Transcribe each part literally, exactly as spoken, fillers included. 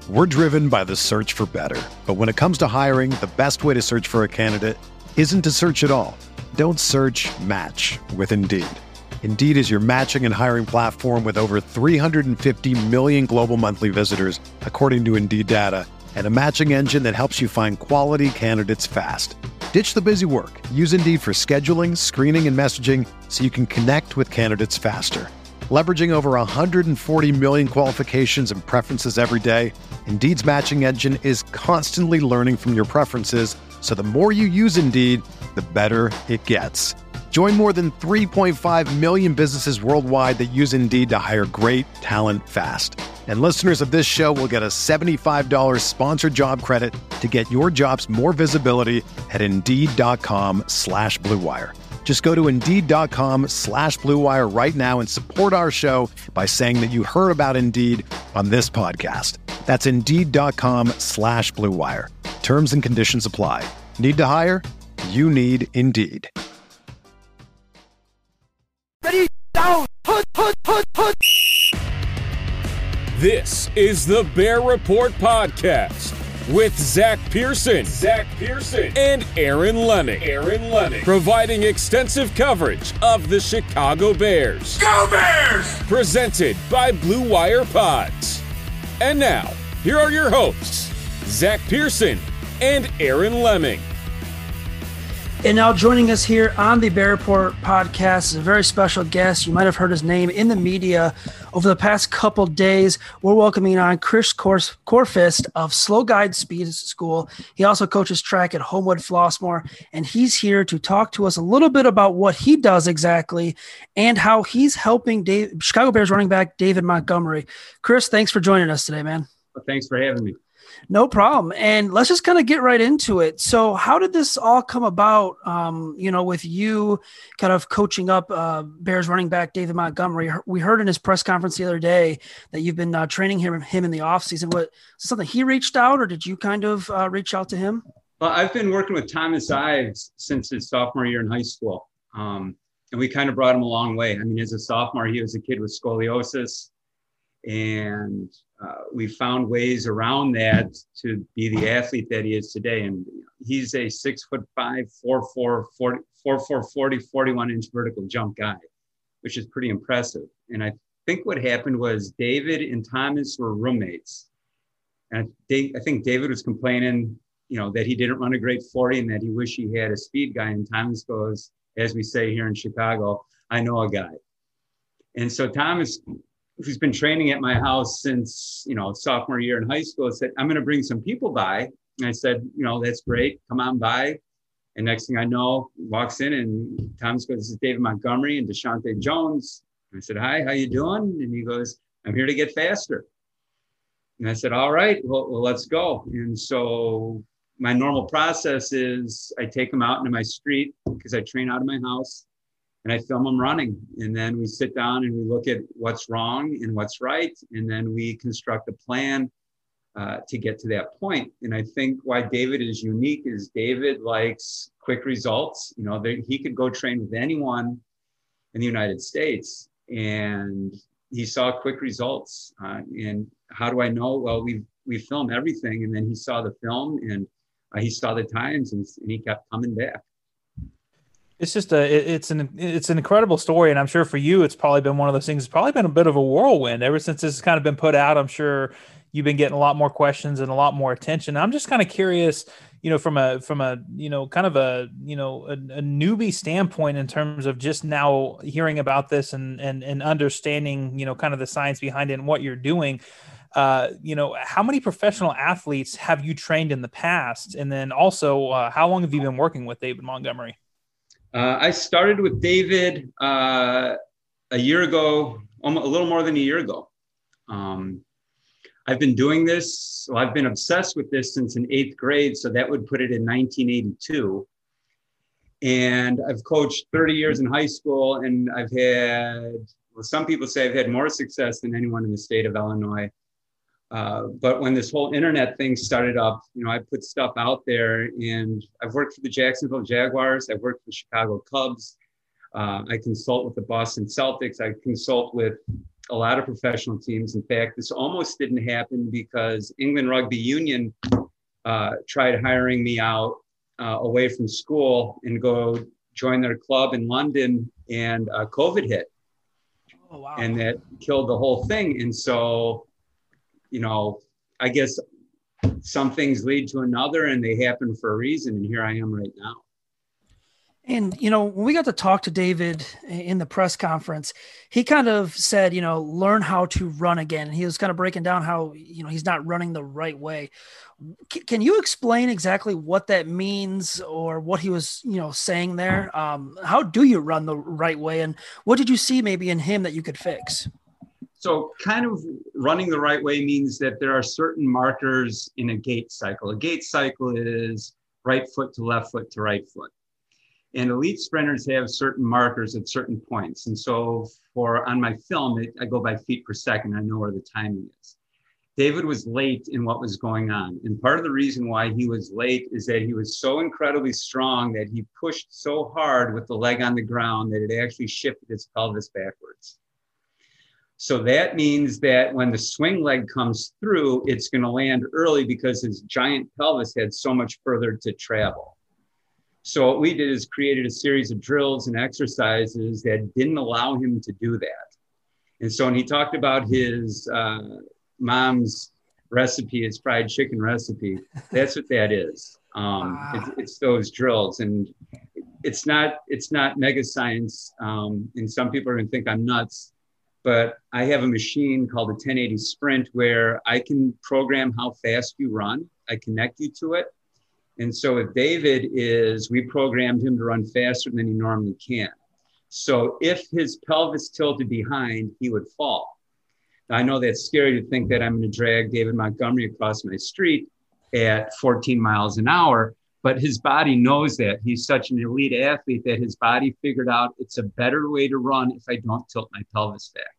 We're driven by the search for better. But when it comes to hiring, the best way to search for a candidate isn't to search at all. Don't search, match with Indeed. Indeed is your matching and hiring platform with over three hundred fifty million global monthly visitors, according to Indeed data, and a matching engine that helps you find quality candidates fast. Ditch the busy work. Use Indeed for scheduling, screening, and messaging so you can connect with candidates faster. Leveraging over one hundred forty million qualifications and preferences every day, Indeed's matching engine is constantly learning from your preferences, so the more you use Indeed, the better it gets. Join more than three point five million businesses worldwide that use Indeed to hire great talent fast. And listeners of this show will get a seventy-five dollars sponsored job credit to get your jobs more visibility at Indeed.com slash Blue Wire. Just go to Indeed.com slash Blue Wire right now and support our show by saying that you heard about Indeed on this podcast. That's Indeed.com slash Blue Wire. Terms and conditions apply. Need to hire? You need Indeed. Ready, down, put, put, put, put. This is the Bear Report Podcast with Zach Pearson, Zach Pearson, and Aaron Leming. Aaron Leming, providing extensive coverage of the Chicago Bears. Go Bears! Presented by Blue Wire Pods. And now, here are your hosts, Zach Pearson and Aaron Leming. And now joining us here on the Bear Report Podcast is a very special guest. You might have heard his name in the media over the past couple days. We're welcoming on Chris Corfist of Slow Guide Speed School. He also coaches track at Homewood Flossmoor, and he's here to talk to us a little bit about what he does exactly and how he's helping Dave, Chicago Bears running back David Montgomery. Chris, thanks for joining us today, man. Well, thanks for having me. No problem. And let's just kind of get right into it. So how did this all come about, um, you know, with you kind of coaching up uh, Bears running back David Montgomery? We heard in his press conference the other day that you've been uh, training him, him in the offseason. What, something he reached out, or did you kind of uh, reach out to him? Well, I've been working with Thomas Ives since his sophomore year in high school. Um, and we kind of brought him a long way. I mean, as a sophomore, he was a kid with scoliosis, and Uh, we found ways around that to be the athlete that he is today. And he's a six foot five, four, four, forty, four, four, forty, forty-one inch vertical jump guy, which is pretty impressive. And I think what happened was David and Thomas were roommates. And they, I think David was complaining, you know, that he didn't run a great forty and that he wished he had a speed guy. And Thomas goes, as we say here in Chicago, I know a guy. And so Thomas, who's been training at my house since, you know, sophomore year in high school, said, I'm going to bring some people by. And I said, you know, that's great. Come on by. And next thing I know, walks in and Thomas goes, this is David Montgomery and Deshaunte Jones. And I said, hi, how you doing? And he goes, I'm here to get faster. And I said, all right, well, well let's go. And so my normal process is I take them out into my street because I train out of my house. And I film them running, and then we sit down and we look at what's wrong and what's right, and then we construct a plan uh, to get to that point. And I think why David is unique is David likes quick results. You know, they, he could go train with anyone in the United States, and he saw quick results. Uh, and how do I know? Well, we we film everything, and then he saw the film, and uh, he saw the times, and, and he kept coming back. It's just a, it's an, it's an incredible story. And I'm sure for you, it's probably been one of those things. It's probably been a bit of a whirlwind ever since this has kind of been put out. I'm sure you've been getting a lot more questions and a lot more attention. I'm just kind of curious, you know, from a, from a, you know, kind of a, you know, a, a newbie standpoint in terms of just now hearing about this and, and, and understanding, you know, kind of the science behind it and what you're doing. Uh, you know, how many professional athletes have you trained in the past? And then also, uh, how long have you been working with David Montgomery? Uh, I started with David uh, a year ago, almost, a little more than a year ago. Um, I've been doing this, so I've been obsessed with this since in eighth grade, so that would put it in nineteen eighty-two. And I've coached thirty years in high school, and I've had, well, some people say I've had more success than anyone in the state of Illinois. Uh, but when this whole internet thing started up, you know, I put stuff out there, and I've worked for the Jacksonville Jaguars. I've worked for the Chicago Cubs. Uh, I consult with the Boston Celtics. I consult with a lot of professional teams. In fact, this almost didn't happen because England Rugby Union uh, tried hiring me out uh, away from school and go join their club in London, and uh, COVID hit. Oh, wow. And that killed the whole thing. And so, you know, I guess some things lead to another and they happen for a reason. And here I am right now. And, you know, when we got to talk to David in the press conference, he kind of said, you know, learn how to run again. And he was kind of breaking down how, you know, he's not running the right way. C- can you explain exactly what that means or what he was, you know, saying there? Um, how do you run the right way? And what did you see maybe in him that you could fix? So kind of running the right way means that there are certain markers in a gait cycle. A gait cycle is right foot to left foot to right foot. And elite sprinters have certain markers at certain points. And so for on my film, it, I go by feet per second. I know where the timing is. David was late in what was going on. And part of the reason why he was late is that he was so incredibly strong that he pushed so hard with the leg on the ground that it actually shifted his pelvis backwards. So that means that when the swing leg comes through, it's going to land early because his giant pelvis had so much further to travel. So what we did is created a series of drills and exercises that didn't allow him to do that. And so when he talked about his uh, mom's recipe, his fried chicken recipe, that's what that is. Um, wow. it's, it's those drills. And it's not, it's not mega science. Um, and some people are going to think I'm nuts, but I have a machine called a ten eighty Sprint where I can program how fast you run. I connect you to it. And so with David is, we programmed him to run faster than he normally can. So if his pelvis tilted behind, he would fall. Now, I know that's scary to think that I'm going to drag David Montgomery across my street at fourteen miles an hour, but his body knows that. He's such an elite athlete that his body figured out it's a better way to run if I don't tilt my pelvis back.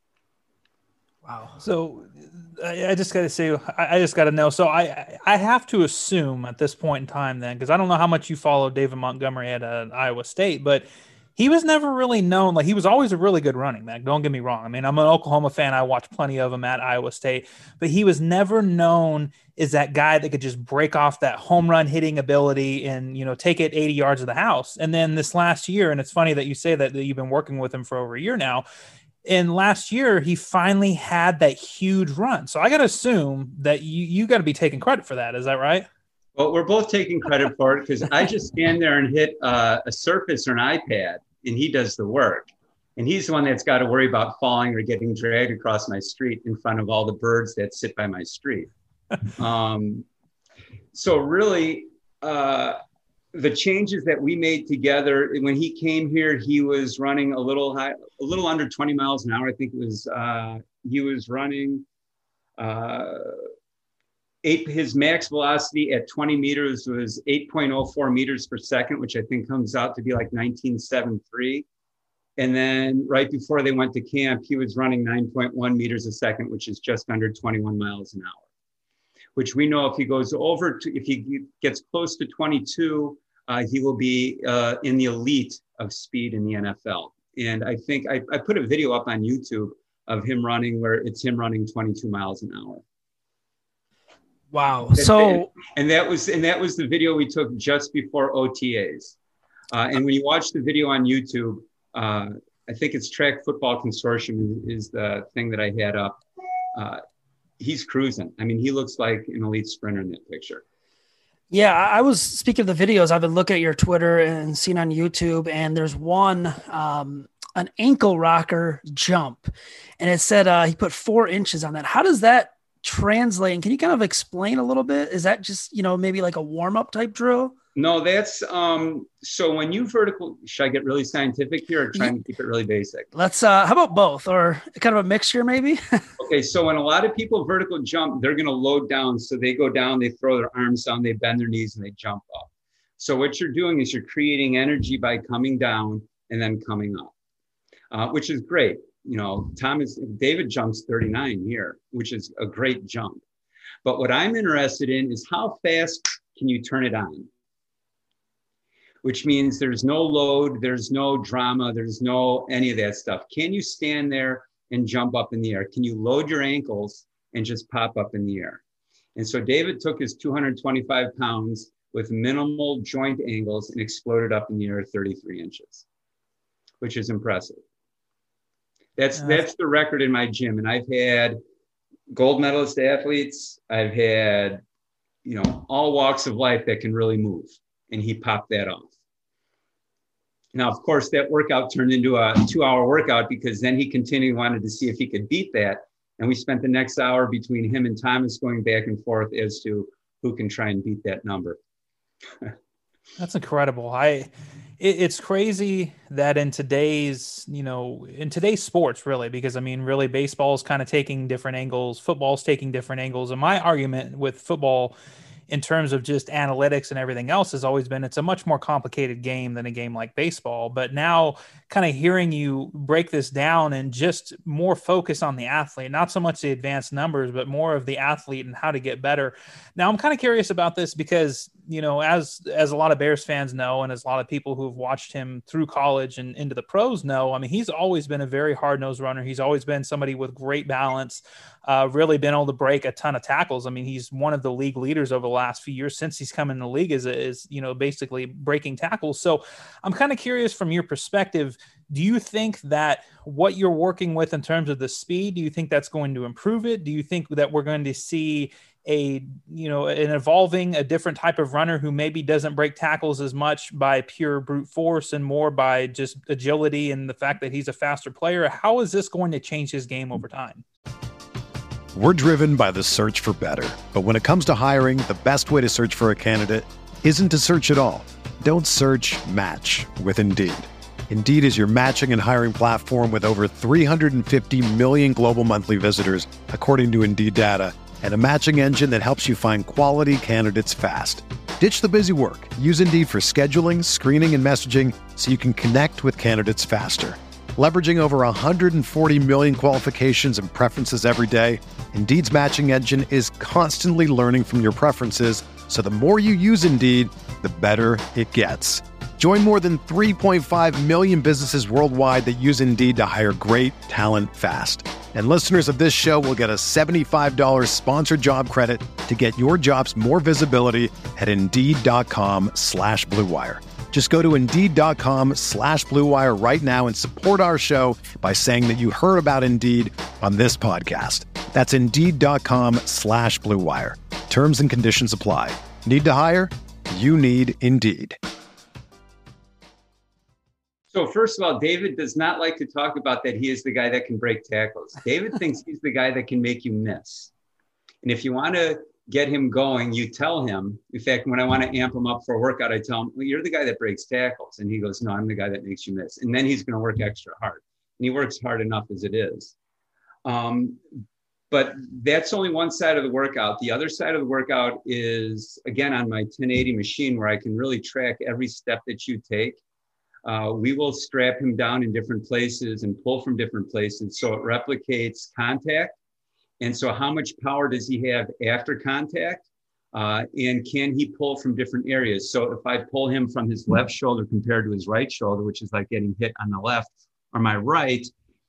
Wow. So I, I just got to say, I, I just got to know. So I, I have to assume at this point in time then, because I don't know how much you followed David Montgomery at uh, Iowa State, but he was never really known. Like, he was always a really good running back. Don't get me wrong. I mean, I'm an Oklahoma fan. I watched plenty of him at Iowa State, but he was never known as that guy that could just break off that home run hitting ability and, you know, take it eighty yards of the house. And then this last year, and it's funny that you say that, that you've been working with him for over a year now. And last year, he finally had that huge run. So I got to assume that you, you got to be taking credit for that. Is that right? Well, we're both taking credit for it because I just stand there and hit uh, a Surface or an iPad, and he does the work. And he's the one that's got to worry about falling or getting dragged across my street in front of all the birds that sit by my street. um, so really, uh, the changes that we made together, when he came here, he was running a little high, a little under twenty miles an hour. I think it was, uh, he was running uh, eight, his max velocity at twenty meters was eight point oh four meters per second, which I think comes out to be like nineteen seventy-three. And then right before they went to camp, he was running nine point one meters a second, which is just under twenty-one miles an hour, which we know if he goes over to, if he gets close to twenty-two, uh, he will be uh, in the elite of speed in the N F L. And I think I, I put a video up on YouTube of him running where it's him running twenty-two miles an hour. Wow. So, and that was, and that was the video we took just before O T As. Uh, and when you watch the video on YouTube, uh, I think it's Track Football Consortium is the thing that I had up. Uh, he's cruising. I mean, he looks like an elite sprinter in that picture. Yeah, I was speaking of the videos. I've been looking at your Twitter and seen on YouTube, and there's one, um, an ankle rocker jump, and it said uh, he put four inches on that. How does that translate? And can you kind of explain a little bit? Is that just, you know, maybe like a warm up type drill? No, that's um, so when you vertical, should I get really scientific here or try and keep it really basic? Let's, uh, how about both, or kind of a mixture maybe? Okay, so when a lot of people vertical jump, they're going to load down. So they go down, they throw their arms down, they bend their knees, and they jump up. So what you're doing is you're creating energy by coming down and then coming up, uh, which is great. You know, Thomas, David jumps thirty-nine here, which is a great jump. But what I'm interested in is how fast can you turn it on? Which means there's no load, there's no drama, there's no any of that stuff. Can you stand there and jump up in the air? Can you load your ankles and just pop up in the air? And so David took his two hundred twenty-five pounds with minimal joint angles and exploded up in the air thirty-three inches, which is impressive. That's, uh, that's the record in my gym. And I've had gold medalist athletes. I've had, you know, all walks of life that can really move. And he popped that off. Now, of course, that workout turned into a two hour workout because then he continued, wanted to see if he could beat that. And we spent the next hour between him and Thomas going back and forth as to who can try and beat that number. That's incredible. I, it, it's crazy that in today's, you know, in today's sports, really, because I mean, really baseball is kind of taking different angles. Football's taking different angles. And my argument with football in terms of just analytics and everything else has always been, it's a much more complicated game than a game like baseball. But now kind of hearing you break this down and just more focus on the athlete, not so much the advanced numbers, but more of the athlete and how to get better. Now I'm kind of curious about this because, you know, as, as a lot of Bears fans know, and as a lot of people who have watched him through college and into the pros know, I mean, he's always been a very hard-nosed runner. He's always been somebody with great balance, uh, really been able to break a ton of tackles. I mean, he's one of the league leaders over the last few years since he's come in the league is, is, you know, basically breaking tackles. So I'm kind of curious from your perspective, do you think that what you're working with in terms of the speed, do you think that's going to improve it? Do you think that we're going to see a, you know, an evolving, a different type of runner who maybe doesn't break tackles as much by pure brute force and more by just agility and the fact that he's a faster player? How is this going to change his game over time? We're driven by the search for better. But when it comes to hiring, the best way to search for a candidate isn't to search at all. Don't search, match with Indeed. Indeed is your matching and hiring platform with over three hundred fifty million global monthly visitors, according to Indeed data, and a matching engine that helps you find quality candidates fast. Ditch the busy work. Use Indeed for scheduling, screening, and messaging so you can connect with candidates faster. Leveraging over one hundred forty million qualifications and preferences every day, Indeed's matching engine is constantly learning from your preferences, so the more you use Indeed, the better it gets. Join more than three point five million businesses worldwide that use Indeed to hire great talent fast. And listeners of this show will get a seventy-five dollars sponsored job credit to get your jobs more visibility at Indeed.com slash Blue Wire. Just go to Indeed.com slash Blue Wire right now and support our show by saying that you heard about Indeed on this podcast. That's Indeed.com slash Blue Wire. Terms and conditions apply. Need to hire? You need Indeed. So first of all, David does not like to talk about that he is the guy that can break tackles. David thinks he's the guy that can make you miss. And if you want to get him going, you tell him. In fact, when I want to amp him up for a workout, I tell him, well, you're the guy that breaks tackles. And he goes, no, I'm the guy that makes you miss. And then he's going to work extra hard. And he works hard enough as it is. Um, but that's only one side of the workout. The other side of the workout is, again, on my ten eighty machine where I can really track every step that you take. Uh, we will strap him down in different places and pull from different places. So it replicates contact. And so how much power does he have after contact? Uh, and can he pull from different areas? So if I pull him from his left shoulder compared to his right shoulder, which is like getting hit on the left or my right,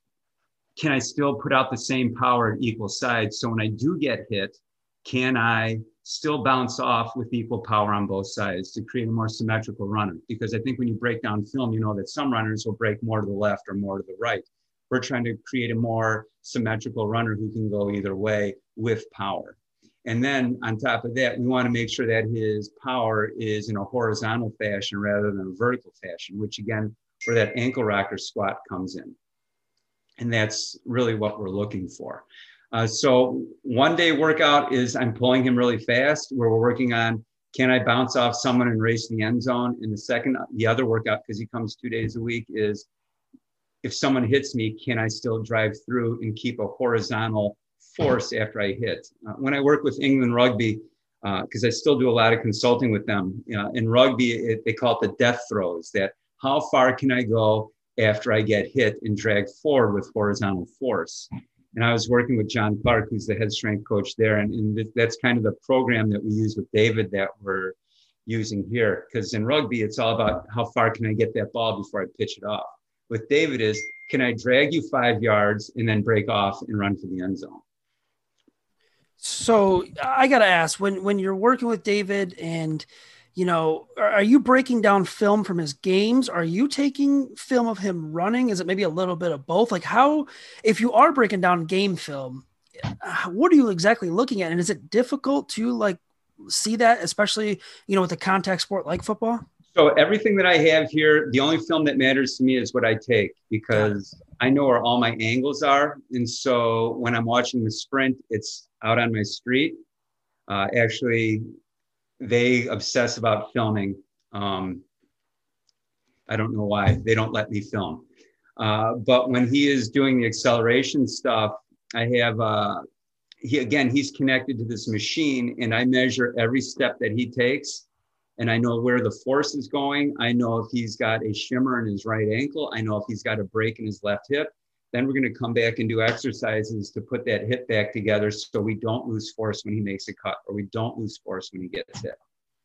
can I still put out the same power at equal sides? So when I do get hit, can I still bounce off with equal power on both sides to create a more symmetrical runner? Because I think when you break down film, you know that some runners will break more to the left or more to the right. We're trying to create a more symmetrical runner who can go either way with power. And then on top of that, we want to make sure that his power is in a horizontal fashion rather than a vertical fashion, which again, where that ankle rocker squat comes in. And that's really what we're looking for. Uh, so one day workout is I'm pulling him really fast, where we're working on, can I bounce off someone and race the end zone? And the second, the other workout, because he comes two days a week, is if someone hits me, can I still drive through and keep a horizontal force after I hit? Uh, when I work with England Rugby, because uh, I still do a lot of consulting with them, uh, in rugby, it, they call it the death throws, that how far can I go after I get hit and drag forward with horizontal force? And I was working with John Clark, who's the head strength coach there. And, and that's kind of the program that we use with David that we're using here. Because in rugby, it's all about how far can I get that ball before I pitch it off. With David is, can I drag you five yards and then break off and run for the end zone? So I got to ask, when, when you're working with David and, you know, are, are you breaking down film from his games? Are you taking film of him running? Is it maybe a little bit of both? Like how, if you are breaking down game film, what are you exactly looking at? And is it difficult to like see that, especially, you know, with a contact sport like football? So everything that I have here, the only film that matters to me is what I take, because I know where all my angles are. And so when I'm watching the sprint, it's out on my street. Uh, actually, they obsess about filming. Um, I don't know why. They don't let me film. Uh, but when he is doing the acceleration stuff, I have, uh, he again, he's connected to this machine, and I measure every step that he takes. And I know where the force is going. I know if he's got a shimmer in his right ankle. I know if he's got a break in his left hip. Then we're going to come back and do exercises to put that hip back together so we don't lose force when he makes a cut, or we don't lose force when he gets hit.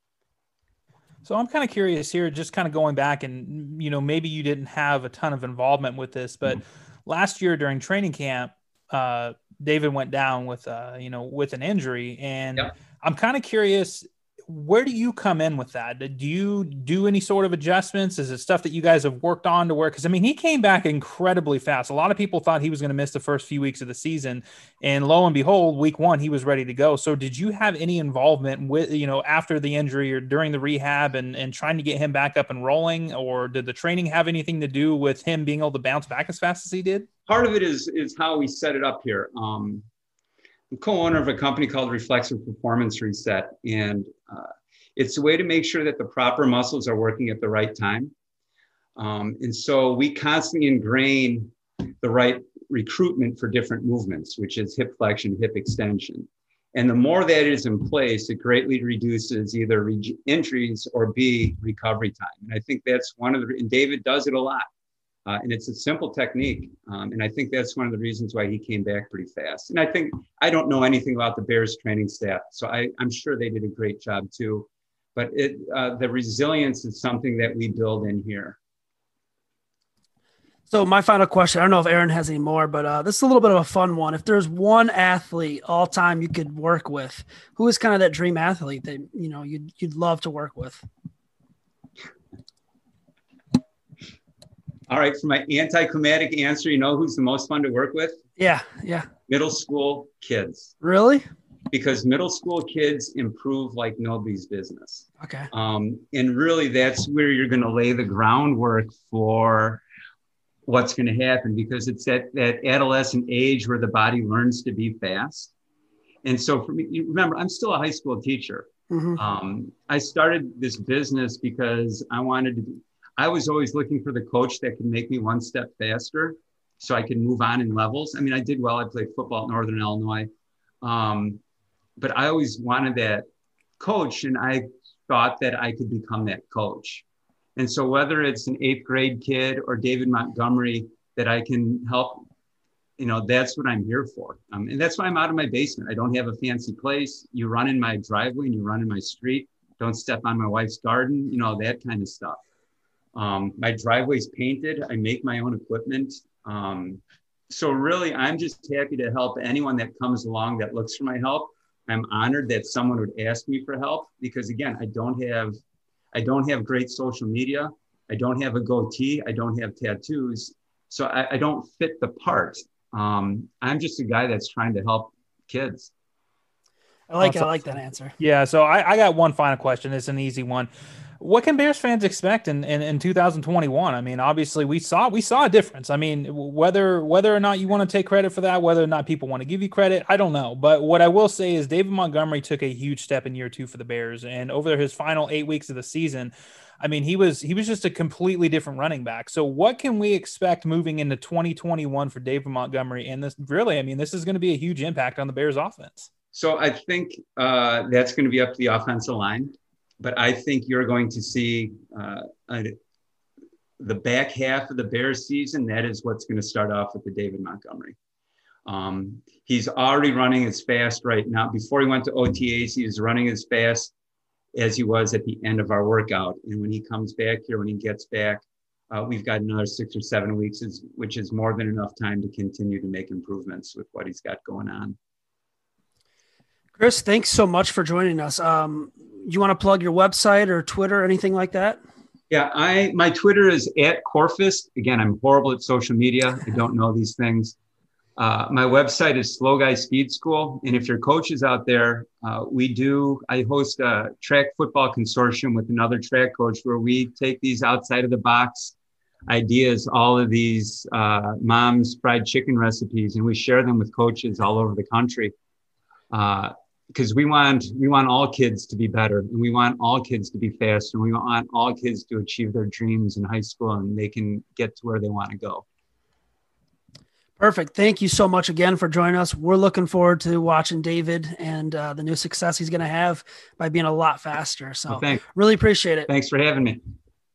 So I'm kind of curious here, just kind of going back and, you know, maybe you didn't have a ton of involvement with this, but mm-hmm. last year during training camp, uh, David went down with, uh, you know, with an injury. And yep. I'm kind of curious, where do you come in with that? Do you do any sort of adjustments? Is it stuff that you guys have worked on to work? Because, I mean, he came back incredibly fast. A lot of people thought he was going to miss the first few weeks of the season. And lo and behold, week one, he was ready to go. So did you have any involvement with, you know, after the injury or during the rehab and, and trying to get him back up and rolling? Or did the training have anything to do with him being able to bounce back as fast as he did? Part of it is, is how we set it up here. Um, I'm co-owner of a company called Reflexive Performance Reset. And uh, it's a way to make sure that the proper muscles are working at the right time. Um, and so we constantly ingrain the right recruitment for different movements, which is hip flexion, hip extension. And the more that is in place, it greatly reduces either re- injuries or B, recovery time. And I think that's one of the, and David does it a lot. Uh, and it's a simple technique. Um, and I think that's one of the reasons why he came back pretty fast. And I think, I don't know anything about the Bears training staff, so I, I'm sure they did a great job too. But it, uh, the resilience is something that we build in here. So my final question, I don't know if Aaron has any more, but uh, this is a little bit of a fun one. If there's one athlete all time you could work with, who is kind of that dream athlete that, you know, you'd, you'd love to work with? All right, for my anticlimactic answer, you know who's the most fun to work with? Yeah, yeah. Middle school kids. Really? Because middle school kids improve like nobody's business. Okay. Um, and really, that's where you're going to lay the groundwork for what's going to happen, because it's at that adolescent age where the body learns to be fast. And so for me, you remember, I'm still a high school teacher. Mm-hmm. Um, I started this business because I wanted to be, I was always looking for the coach that could make me one step faster so I could move on in levels. I mean, I did well. I played football at Northern Illinois. Um, but I always wanted that coach, and I thought that I could become that coach. And so whether it's an eighth grade kid or David Montgomery that I can help, you know, that's what I'm here for. Um, and that's why I'm out of my basement. I don't have a fancy place. You run in my driveway and you run in my street. Don't step on my wife's garden, you know, that kind of stuff. Um, my driveway's painted. I make my own equipment. Um, so really, I'm just happy to help anyone that comes along that looks for my help. I'm honored that someone would ask me for help, because again, I don't have, I don't have great social media. I don't have a goatee. I don't have tattoos. So I, I don't fit the part. Um, I'm just a guy that's trying to help kids. I like it. I like that answer. Yeah. So I, I got one final question. It's an easy one. What can Bears fans expect in, in, in two thousand twenty-one? I mean, obviously we saw we saw a difference. I mean, whether whether or not you want to take credit for that, whether or not people want to give you credit, I don't know. But what I will say is David Montgomery took a huge step in year two for the Bears, and over his final eight weeks of the season, I mean, he was he was just a completely different running back. So what can we expect moving into twenty twenty-one for David Montgomery? And this really, I mean, this is going to be a huge impact on the Bears offense. So I think uh, that's going to be up to the offensive line. But I think you're going to see uh, a, the back half of the Bears season. That is what's going to start off with the David Montgomery. Um, he's already running as fast right now. Before he went to O T As, he was running as fast as he was at the end of our workout. And when he comes back here, when he gets back, uh, we've got another six or seven weeks, is, which is more than enough time to continue to make improvements with what he's got going on. Chris, thanks so much for joining us. Um, you want to plug your website or Twitter, anything like that? Yeah, I my Twitter is at Corfist. Again, I'm horrible at social media. I don't know these things. Uh, my website is Slow Guy Speed School. And if your coaches out there, uh, we do, I host a track football consortium with another track coach where we take these outside of the box ideas, all of these uh, mom's fried chicken recipes, and we share them with coaches all over the country. Uh, because we want, we want all kids to be better, and we want all kids to be faster, and we want all kids to achieve their dreams in high school, and they can get to where they want to go. Perfect. Thank you so much again for joining us. We're looking forward to watching David and uh, the new success he's going to have by being a lot faster. So well, thanks. Really appreciate it. Thanks for having me.